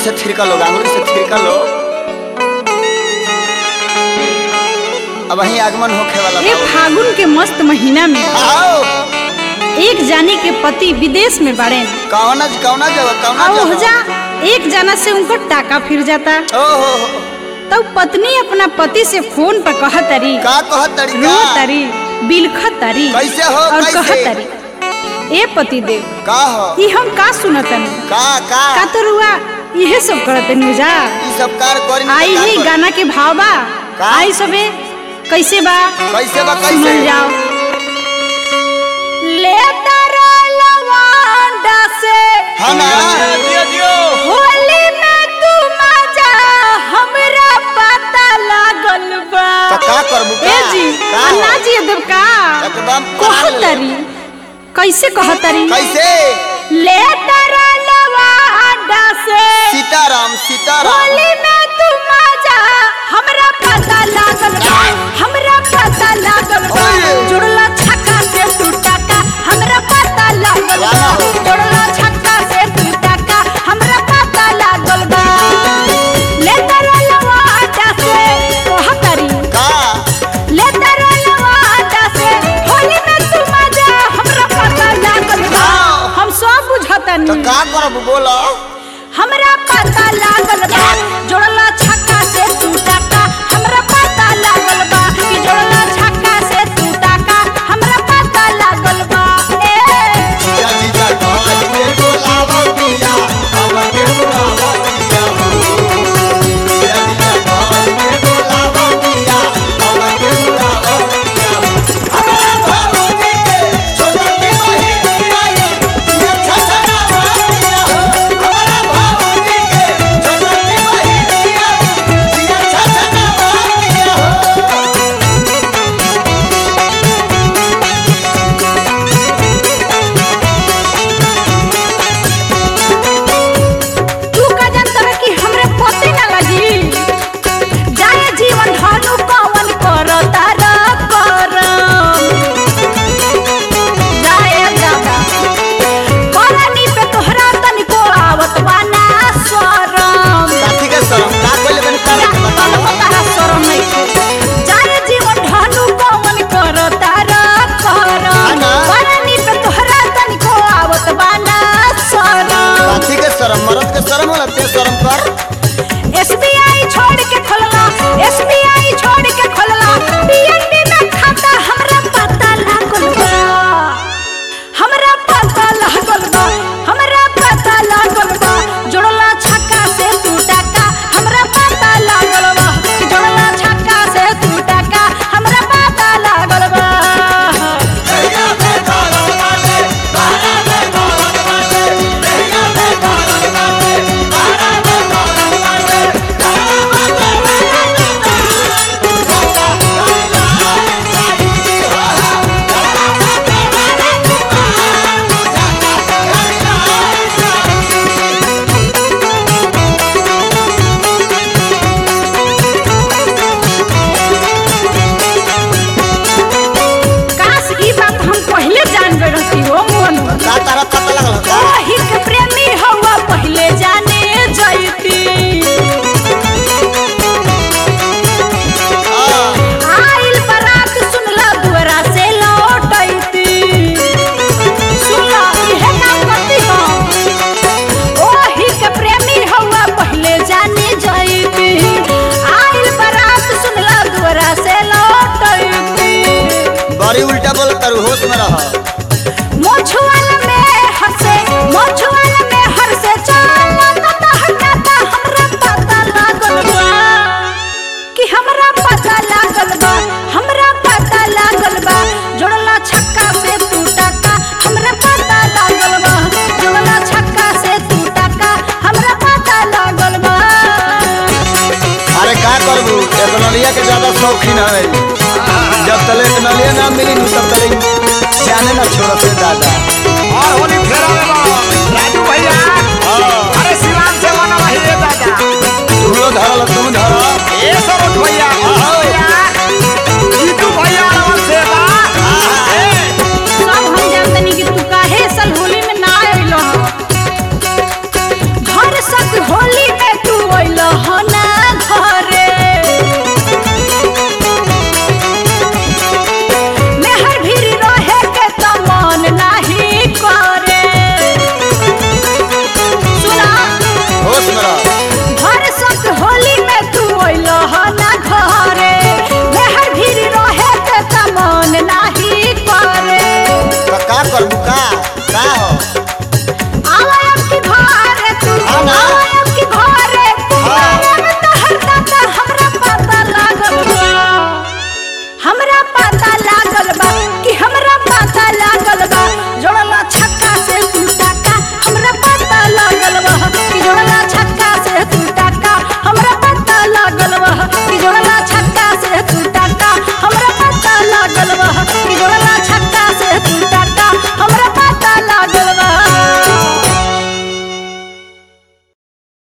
से थिरका लो, आंगुली से थिरका लो। अब वही आगमन होखे वाला ये फागुन के मस्त महीना में आओ एक जानी के पति विदेश में बड़े कौना जगह एक जना से उनको टाका फिर जाता। ओहो तब पत्नी अपना पति से फोन पर कहतरी का कहतरी रोतरी बिलखतरी कैसे हो और कैसे कहतरी ए पति देव का हो ये हम का सुनतन का तो रुआ यह सब करते नुजा ई सब कार करी आई ही गाना के भाव बा आई सबे कैसे बा सुन जाओ ले तारा लवांडा से हां ना होली में तू मजा हमरा पता लागल बा तो का करबू का ए जी अन्ना जी देव का एकदम कहतरी कैसे कहतरी कैसे ले तारा लवांडा से सीताराम होली में तू मजा हमरा पता लागल बा हमरा पता लागल बा जुड़ला छक्का से तू टाका हमरा पता लागल बा जुड़ला छक्का से तू टाका हमरा पता लागल बा ले तारा लवांडा से कहतरी का ले तारा लवांडा से होली में तू मजा हमरा पता लागल बा हम सब बुझतनी तो का करबू बोलो हमरा पता लागल बा जोड़ला छक्का से तू टाका हमरा पता लागल बा कि जोड़ला छक्का से तू टाका हमरा पता लागल बा ए जीजा कहल के बोलावा पिया हमके बोलावा पिया जीजा कहल के बोलावा पिया हमके बोलावा पिया हमरा भौजी के छोटा की बहिन आई ये छछना पिया हमरा भौजी के छोटा की बहिन आई ये छछना पिया तू का जानतर कि हमरे पते ना लगी जाए जीवन ढालू कवन करता र करम जाए दादा करनी पे तोहरा तनिको आवत बाना शरम साथी के शरम का कोइले बन कर पता शरम नहीं जाए जीवन ढालू कवन करता र करम करनी पे तोहरा तनिको आवत बाना शरम साथी के शरम मर्द के शरम होला ते शरम कर एसबीआई छोड़ के खोलला एसबीआई छोड़ के खोलला पीएनबी में खाता हमरा पता लागल बा हमरा पता लागल बा हमरा पता लागल बा जोड़ला छक्का से तू टाका हमरा पता लागल बा जोड़ला छक्का से तू टाका हमरा पता लागल बा भैया पे धरल बाटे बारा पे धरल बाटे भैया पे धरल बाटे बारा पे धरल बाटे काश ई बात हम पहले जान गए रहती हो मोहन का तारा पता लगल का हिक प्रेमी हवा पहले जाने जयती आइल बारात सुनला दुआरा से लौटैती सुनला इहे काम करती हो ओ हिक प्रेमी हवा पहले जाने जयती आइल बारात सुनला दुआरा से लौटैती बड़ी उल्टा बोल कर होश में रह मोछवाल में हंसे मोछवाल में हंसे चला ता हटाता हमरा पता लागल बा कि हमरा पता लागल बा हमरा पता लागल बा जोड़ला छक्का से तू टाका हमरा पता लागल बा जोड़ला छक्का से तू टाका हमरा पता लागल बा अरे का करबू एक नलिया के ज्यादा शौकीन है जब तले एक नलिया ना मिली तब तले जाने ना छोड़ से दादा और होली फेरा में राजू भैया अरे सिवान से बना रही है दादा तू धरल तू धरल